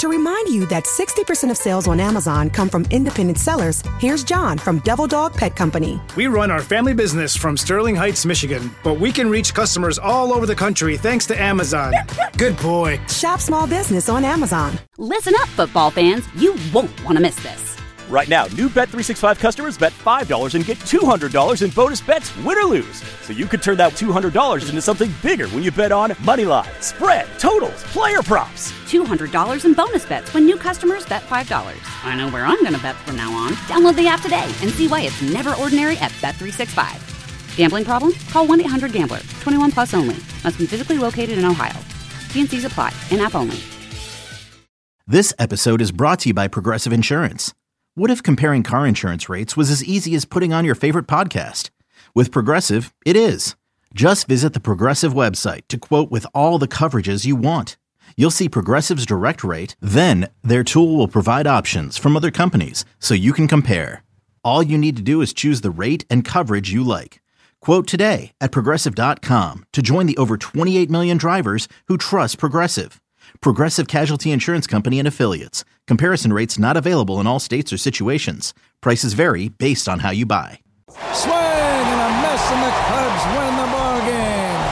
To remind you that 60% of sales on Amazon come from independent sellers, here's John from Devil Dog Pet Company. We run our family business from Sterling Heights, Michigan, but we can reach customers all over the country thanks to Amazon. Good boy. Shop small business on Amazon. Listen up, football fans. You won't want to miss this. Right now, new Bet365 customers bet $5 and get $200 in bonus bets, win or lose. So you could turn that $200 into something bigger when you bet on money line, spread, totals, player props. $200 in bonus bets when new customers bet $5. I know where I'm going to bet from now on. Download the app today and see why it's never ordinary at Bet365. Gambling problem? Call 1-800-GAMBLER. 21 plus only. Must be physically located in Ohio. T&Cs apply. In-app only. This episode is brought to you by Progressive Insurance. What if comparing car insurance rates was as easy as putting on your favorite podcast? With Progressive, it is. Just visit the Progressive website to quote with all the coverages you want. You'll see Progressive's direct rate, then their tool will provide options from other companies so you can compare. All you need to do is choose the rate and coverage you like. Quote today at Progressive.com to join the over 28 million drivers who trust Progressive. Progressive Casualty Insurance Company and Affiliates. Comparison rates not available in all states or situations. Prices vary based on how you buy. Swing and a miss, and the Cubs win the ball game.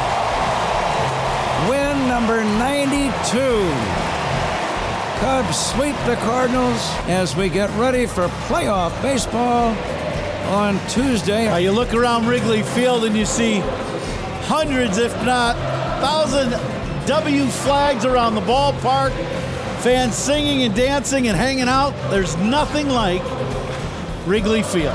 Win number 92. Cubs sweep the Cardinals as we get ready for playoff baseball on Tuesday. You look around Wrigley Field and you see hundreds, if not 1,000 W flags around the ballpark, fans singing and dancing and hanging out. There's nothing like Wrigley Field.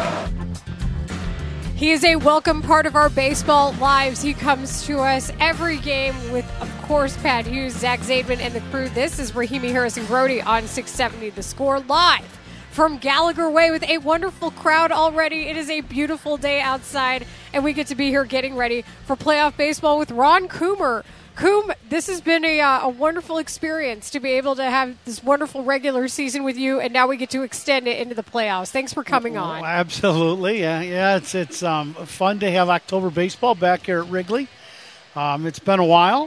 He is a welcome part of our baseball lives. He comes to us every game with, of course, Pat Hughes, Zach Zaidman, and the crew. This is Rahimi Harrison-Grody on 670 The Score, live from Gallagher Way with a wonderful crowd already. It is a beautiful day outside, and we get to be here getting ready for playoff baseball with Ron Coomer. Coom, this has been a wonderful experience to be able to have this wonderful regular season with you, and now we get to extend it into the playoffs. Thanks for coming on. Oh, absolutely. Yeah, it's fun to have October baseball back here at Wrigley. It's been a while.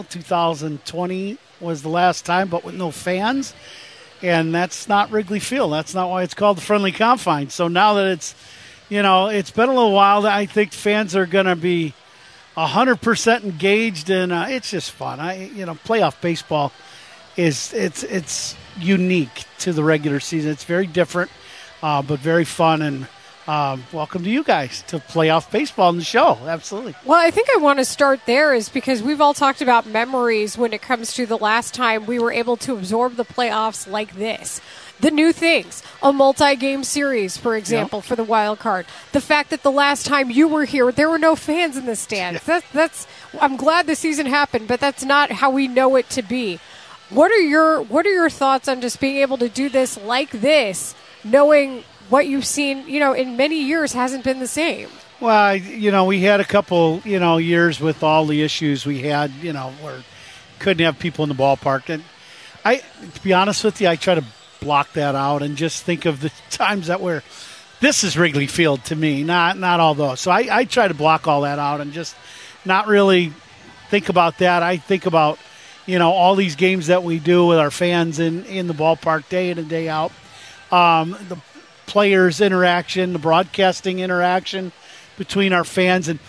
2020 was the last time, but with no fans, and that's not Wrigley Field. That's not why it's called the Friendly Confines. So now that it's been a little while, I think fans are going to be 100% engaged, and it's just fun. Playoff baseball it's unique to the regular season. It's very different, but very fun. And welcome to you guys to playoff baseball on the show. Absolutely. Well, I think I want to start there is because we've all talked about memories when it comes to the last time we were able to absorb the playoffs like this. The new things, a multi-game series, for example, for the wild card. The fact that the last time you were here, there were no fans in the stands. Yeah. I'm glad the season happened, but that's not how we know it to be. What are your thoughts on just being able to do this like this, knowing what you've seen, in many years hasn't been the same? Well, we had a couple, years with all the issues we had, where couldn't have people in the ballpark. And to be honest with you, I try to block that out and just think of the times this is Wrigley Field to me, not all those. So I try to block all that out and just not really think about that. I think about, all these games that we do with our fans in the ballpark day in and day out. The players' interaction, the broadcasting interaction between our fans. And,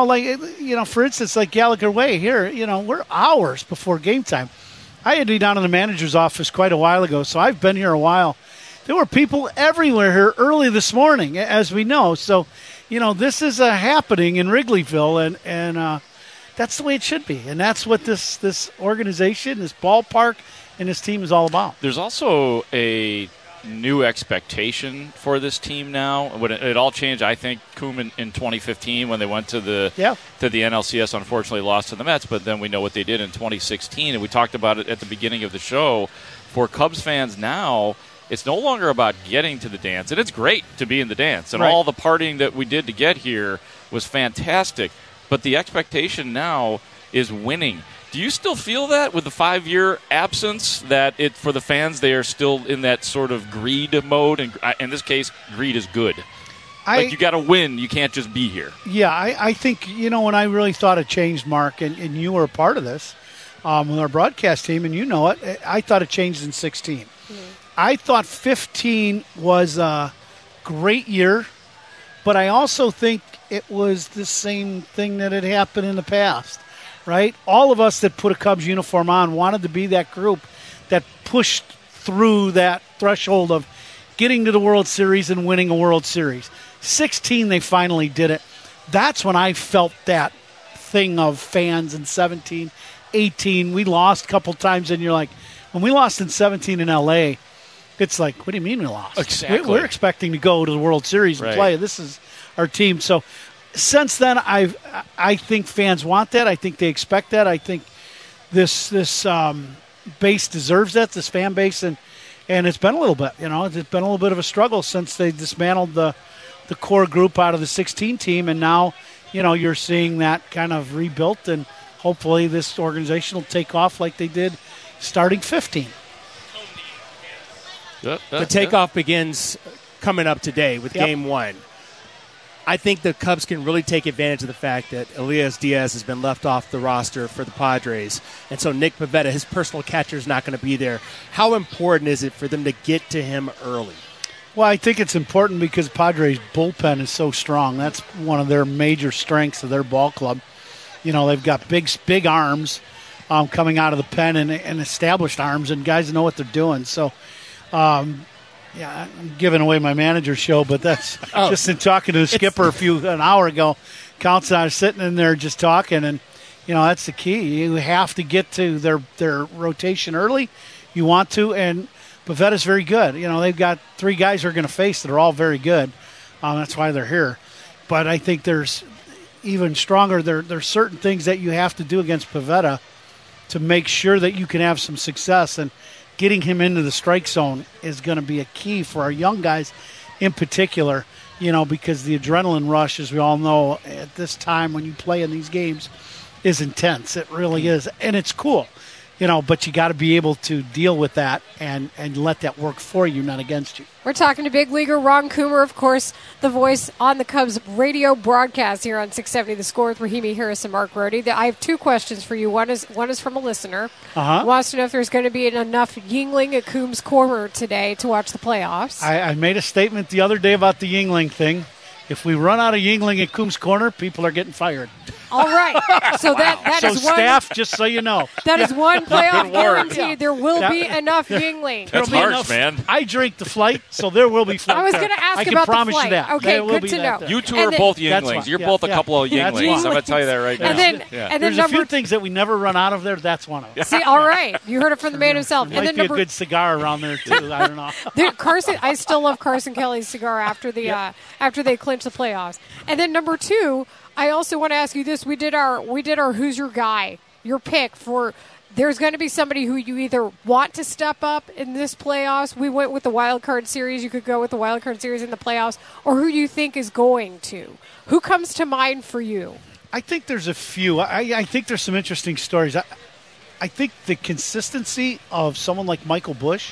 for instance, like Gallagher Way here, we're hours before game time. I had to be down in the manager's office quite a while ago, so I've been here a while. There were people everywhere here early this morning, as we know. So, this is happening in Wrigleyville, and that's the way it should be. And that's what this organization, this ballpark, and this team is all about. There's also a new expectation for this team now. When it all changed, I think, Coom, in 2015 when they went to the NLCS, unfortunately lost to the Mets, but then we know what they did in 2016, and we talked about it at the beginning of the show. For Cubs fans now, it's no longer about getting to the dance, and it's great to be in the dance, and all the partying that we did to get here was fantastic, but the expectation now is winning. Do you still feel that with the 5-year absence, that for the fans, they are still in that sort of greed mode? And in this case, greed is good. You got to win. You can't just be here. Yeah, I think, when I really thought it changed, Mark, and you were a part of this, with our broadcast team, and you know it, I thought it changed in 16. I thought 15 was a great year, but I also think it was the same thing that had happened in the past, right? All of us that put a Cubs uniform on wanted to be that group that pushed through that threshold of getting to the World Series and winning a World Series. 16, they finally did it. That's when I felt that thing of fans in 17, 18. We lost a couple times, and you're like, when we lost in 17 in L.A., it's like, what do you mean we lost? Exactly. We're expecting to go to the World Series and play. This is our team. So since then, I think fans want that. I think they expect that. I think this base deserves that, this fan base, and it's been a little bit. It's been a little bit of a struggle since they dismantled the core group out of the 16 team, and now you're seeing that kind of rebuilt, and hopefully this organization will take off like they did starting 15. The takeoff begins coming up today with Game 1. I think the Cubs can really take advantage of the fact that Elias Diaz has been left off the roster for the Padres, and so Nick Pivetta, his personal catcher, is not going to be there. How important is it for them to get to him early? Well, I think it's important because Padres' bullpen is so strong. That's one of their major strengths of their ball club. They've got big arms coming out of the pen and established arms, and guys know what they're doing. So, I'm giving away my manager's show, but that's just in talking to the skipper an hour ago. Counts and I was sitting in there just talking, and that's the key. You have to get to their rotation early. You want to, and Pavetta's very good. They've got 3 guys they're going to face that are all very good. That's why they're here. But I think there's even stronger. There's certain things that you have to do against Pivetta to make sure that you can have some success, and getting him into the strike zone is going to be a key for our young guys in particular, because the adrenaline rush, as we all know, at this time when you play in these games is intense. It really is. And it's cool, but you got to be able to deal with that and let that work for you, not against you. We're talking to big leaguer Ron Coomer, of course, the voice on the Cubs radio broadcast here on 670 The Score with Rahimi Harris and Mark Brody. I have 2 questions for you. One is from a listener. Wants to know if there's going to be enough Yingling at Coombs Corner today to watch the playoffs. I made a statement the other day about the Yingling thing. If we run out of Yingling at Coombs Corner, people are getting fired. All right. So that so is one. Staff, just so you know. That is one playoff guarantee. There will be enough Yingling. That's harsh, man. I drink the flight, so there will be flight. I was going to ask about the flight. I can promise you that. Okay, good to know. You two are both Yinglings. You're both a couple of Yinglings. I'm going to tell you that right now. And then there's a few things that we never run out of there. That's one of them. See, all right. You heard it from the man himself. There might be a good cigar around there, too. I don't know. Carson, I still love Carson Kelly's cigar after they clinch the playoffs. And then number 2, I also want to ask you this. We did our Who's Your Guy, your pick for there's going to be somebody who you either want to step up in this playoffs. We went with the wild card series. You could go with the wild card series in the playoffs, or who you think is going to. Who comes to mind for you? I think there's a few. I think there's some interesting stories. I think the consistency of someone like Michael Busch,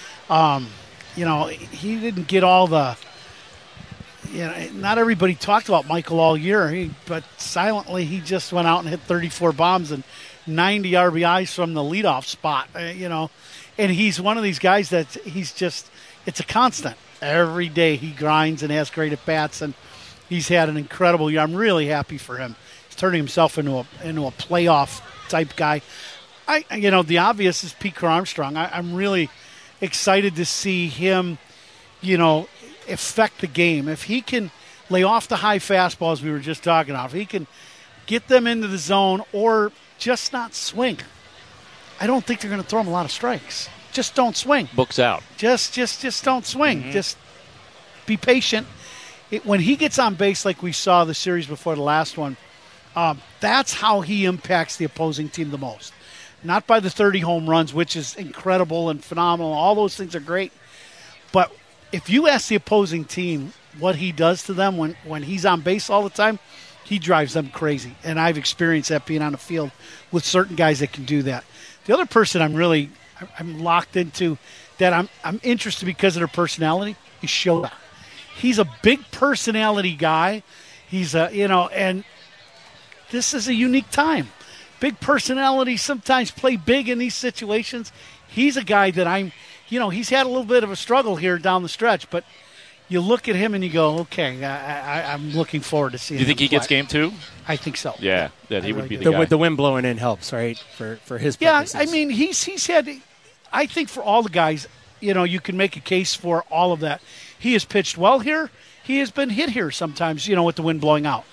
he didn't get all the – not everybody talked about Michael all year, but silently he just went out and hit 34 bombs and 90 RBIs from the leadoff spot, And he's one of these guys that it's a constant. Every day he grinds and has great at-bats, and he's had an incredible year. I'm really happy for him. He's turning himself into a playoff-type guy. The obvious is Pete Armstrong. I'm really excited to see him, affect the game. If he can lay off the high fastballs we were just talking about, if he can get them into the zone or just not swing, I don't think they're going to throw him a lot of strikes. Just don't swing. Books out. Just don't swing. Mm-hmm. Just be patient. When he gets on base like we saw the series before the last one, that's how he impacts the opposing team the most. Not by the 30 home runs, which is incredible and phenomenal. All those things are great. But if you ask the opposing team what he does to them when he's on base all the time, he drives them crazy. And I've experienced that being on the field with certain guys that can do that. The other person I'm locked into that I'm interested because of their personality is Shota. He's a big personality guy. He's and this is a unique time big personality, sometimes play big in these situations. He's a guy that he's had a little bit of a struggle here down the stretch, but you look at him and you go, okay, I'm looking forward to seeing him. Do you think he gets game 2? I think so. Yeah, that he would be the guy. The wind blowing in helps, right, for his purposes. Yeah, I mean, he's had, I think for all the guys, you can make a case for all of that. He has pitched well here. He has been hit here sometimes, with the wind blowing out.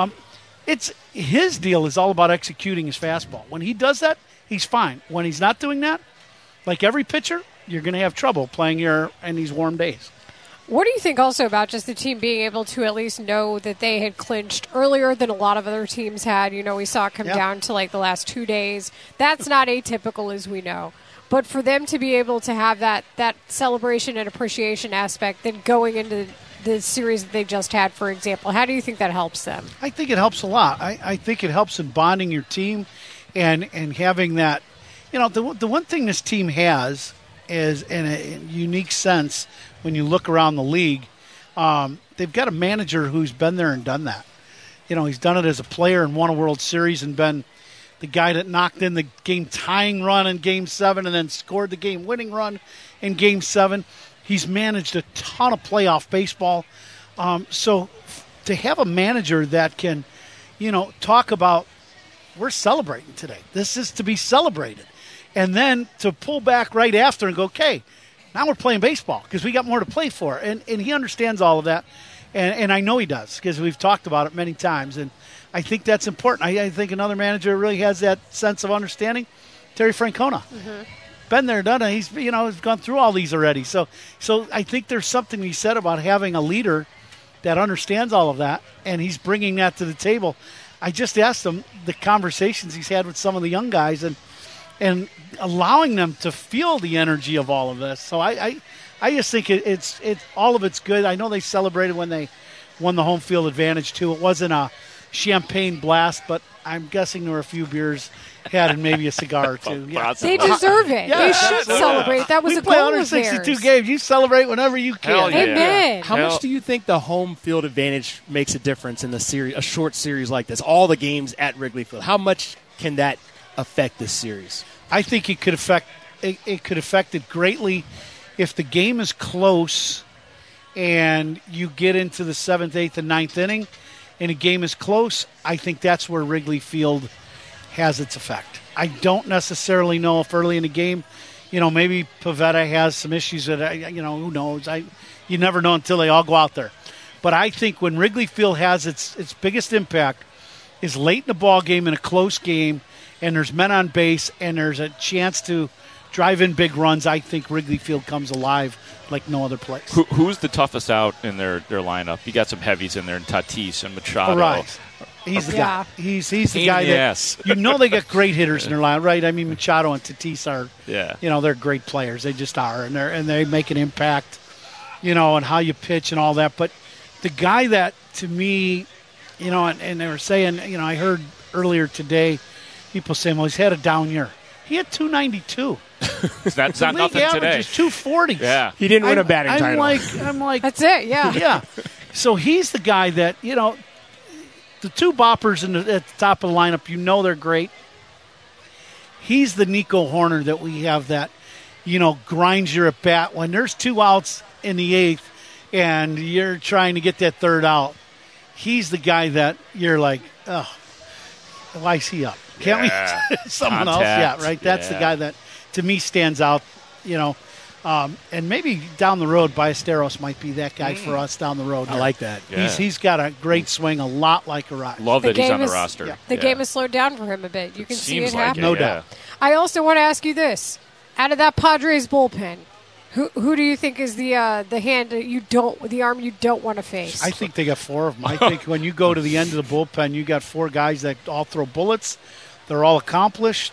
It's his deal is all about executing his fastball. When he does that, he's fine. When he's not doing that, like every pitcher, you're going to have trouble playing here in these warm days. What do you think also about just the team being able to at least know that they had clinched earlier than a lot of other teams had? We saw it come down to like the last 2 days. That's not atypical, as we know. But for them to be able to have that celebration and appreciation aspect, then going into the series that they just had, for example, how do you think that helps them? I think it helps a lot. I think it helps in bonding your team and having that. The one thing this team has is, in a unique sense, when you look around the league, they've got a manager who's been there and done that. He's done it as a player and won a World Series and been the guy that knocked in the game-tying run in Game 7 and then scored the game-winning run in Game 7. He's managed a ton of playoff baseball. So to have a manager that can, talk about, we're celebrating today. This is to be celebrated. And then to pull back right after and go, okay, now we're playing baseball because we got more to play for. And he understands all of that. And I know he does because we've talked about it many times. And I think that's important. I think another manager really has that sense of understanding. Terry Francona. Mm-hmm. Been there, done it. He's gone through all these already. So I think there's something he said about having a leader that understands all of that, and he's bringing that to the table. I just asked him the conversations he's had with some of the young guys and allowing them to feel the energy of all of this. So I just think it's all of it's good. I know they celebrated when they won the home field advantage too. It wasn't a champagne blast, but I'm guessing there were a few beers had and maybe a cigar or two. Yeah. They deserve it. They should celebrate. That was a goal of theirs. 162 games. You celebrate whenever you can. Amen. How much do you think the home field advantage makes a difference in a short series like this? All the games at Wrigley Field. How much can that affect this series? I think it could affect it greatly if the game is close and you get into the 7th, 8th, and 9th inning, and a game is close. I think that's where Wrigley Field has its effect. I don't necessarily know if early in the game, maybe Pivetta has some issues that, who knows? You never know until they all go out there. But I think when Wrigley Field has its biggest impact is late in the ball game in a close game, and there's men on base, and there's a chance to drive in big runs. I think Wrigley Field comes alive like no other place. Who's the toughest out in their lineup? You got some heavies in there, Tatis and Machado. Right. He's the guy. He's the guy that they got great hitters in their line, right? I mean, Machado and Tatis are, they're great players. They just are, and they make an impact, on how you pitch and all that. But the guy that to me, and they were saying, I heard earlier today, people saying, well, he's had a down year. He had 292. That's not nothing today. Is 240. Yeah, he didn't win a batting title. I'm like, that's it. Yeah, yeah. So he's the guy that the two boppers at the top of the lineup. They're great. He's the Nico Horner that we have that, grinds your at bat when there's 2 outs in the 8th, and you're trying to get that 3rd out. He's the guy that you're like, oh, why is he up? Can't we? Someone else? Yeah, right. That's the guy that, to me, stands out, and maybe down the road, Ballesteros might be that guy for us down the road. I like that. Yeah. He's got a great swing, a lot like Arraez. Love that he's on the roster. Yeah. The game has slowed down for him a bit. You can see it happen. No doubt. I also want to ask you this. Out of that Padres bullpen, who do you think is the arm you don't want to face? I think they got 4 of them. I think when you go to the end of the bullpen, you got 4 guys that all throw bullets. They're all accomplished.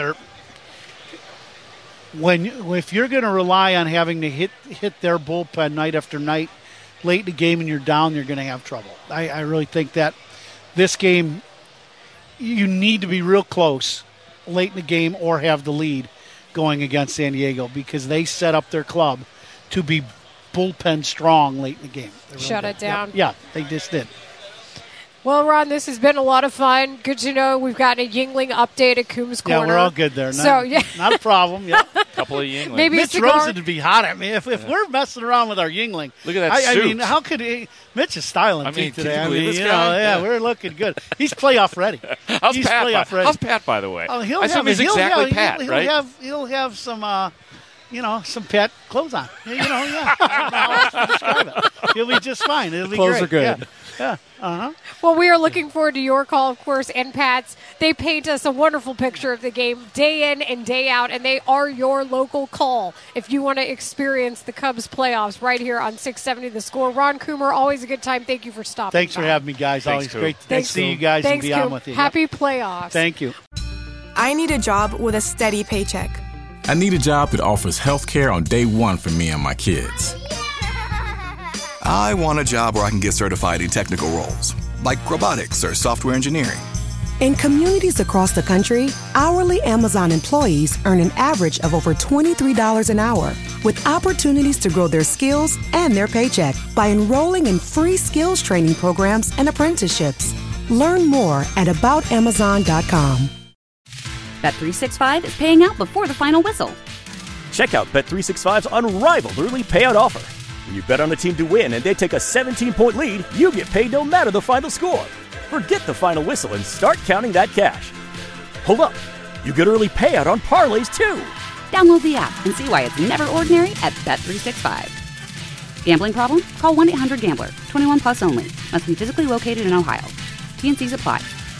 If you're going to rely on having to hit their bullpen night after night, late in the game and you're down, you're going to have trouble. I really think that this game, you need to be real close late in the game or have the lead going against San Diego because they set up their club to be bullpen strong late in the game. Shut it down. Yeah, they just did. Well, Ron, this has been a lot of fun. Good to know we've gotten a Yuengling update at Coombs Corner. Yeah, we're all good there. Not a problem. Yeah, couple of Yuengling. Maybe Mitch Rosen would be hot at me if we're messing around with our Yuengling. Look at that suit. I mean, how could he? Mitch is styling today. Can you believe this guy? Yeah, we're looking good. He's playoff ready. How's Pat, by the way? Oh, I assume he's exactly Pat, right? He'll have some. Some Pat clothes on. I don't know how else to describe it. He'll be just fine. It'll be clothes great. Are good. Yeah. Uh-huh. Well, we are looking forward to your call, of course, and Pat's. They paint us a wonderful picture of the game day in and day out, and they are your local call if you want to experience the Cubs playoffs right here on 670 The Score. Ron Coomer, always a good time. Thank you for stopping Thanks by. for having me, guys. Thanks, always Coop. great to see you guys and be on with you. Happy playoffs. Thank you. I need a job with a steady paycheck. I need a job that offers health care on day one for me and my kids. I want a job where I can get certified in technical roles, like robotics or software engineering. In communities across the country, hourly Amazon employees earn an average of over $23 an hour, with opportunities to grow their skills and their paycheck by enrolling in free skills training programs and apprenticeships. Learn more at aboutamazon.com. Bet365 is paying out before the final whistle. Check out Bet365's unrivaled early payout offer. When you bet on a team to win and they take a 17-point lead, you get paid no matter the final score. Forget the final whistle and start counting that cash. Hold up. You get early payout on parlays, too. Download the app and see why it's never ordinary at Bet365. Gambling problem? Call 1-800-GAMBLER. 21 plus only. Must be physically located in Ohio. T&Cs apply.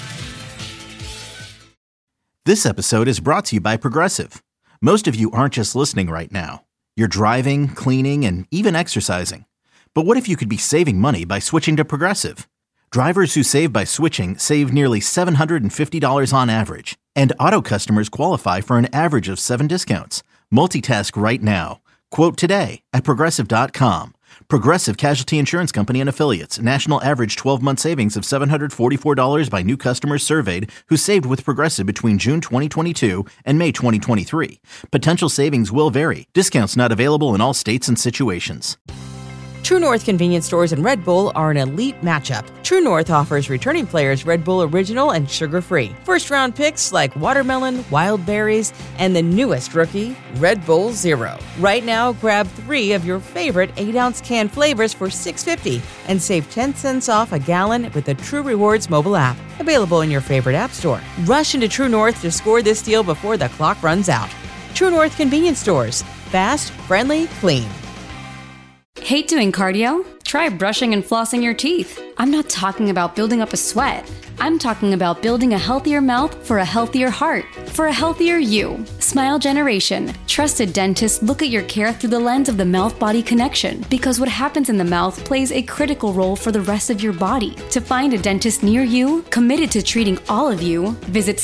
This episode is brought to you by Progressive. Most of you aren't just listening right now. You're driving, cleaning, and even exercising. But what if you could be saving money by switching to Progressive? Drivers who save by switching save nearly $750 on average. And auto customers qualify for an average of 7 discounts. Multitask right now. Quote today at Progressive.com. Progressive Casualty Insurance Company and Affiliates. National average 12-month savings of $744 by new customers surveyed who saved with Progressive between June 2022 and May 2023. Potential savings will vary. Discounts not available in all states and situations. True North convenience stores and Red Bull are an elite matchup. True North offers returning players Red Bull Original and sugar-free. First-round picks like watermelon, wild berries, and the newest rookie, Red Bull Zero. Right now, grab 3 of your favorite 8-ounce can flavors for $6.50 and save 10 cents off a gallon with the True Rewards mobile app. Available in your favorite app store. Rush into True North to score this deal before the clock runs out. True North convenience stores. Fast, friendly, clean. Hate doing cardio? Try brushing and flossing your teeth. I'm not talking about building up a sweat. I'm talking about building a healthier mouth for a healthier heart, for a healthier you. Smile Generation. Trusted dentists look at your care through the lens of the mouth-body connection, because what happens in the mouth plays a critical role for the rest of your body. To find a dentist near you, committed to treating all of you, visit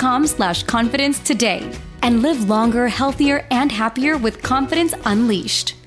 smilegeneration.com/confidence today and live longer, healthier, and happier with confidence unleashed.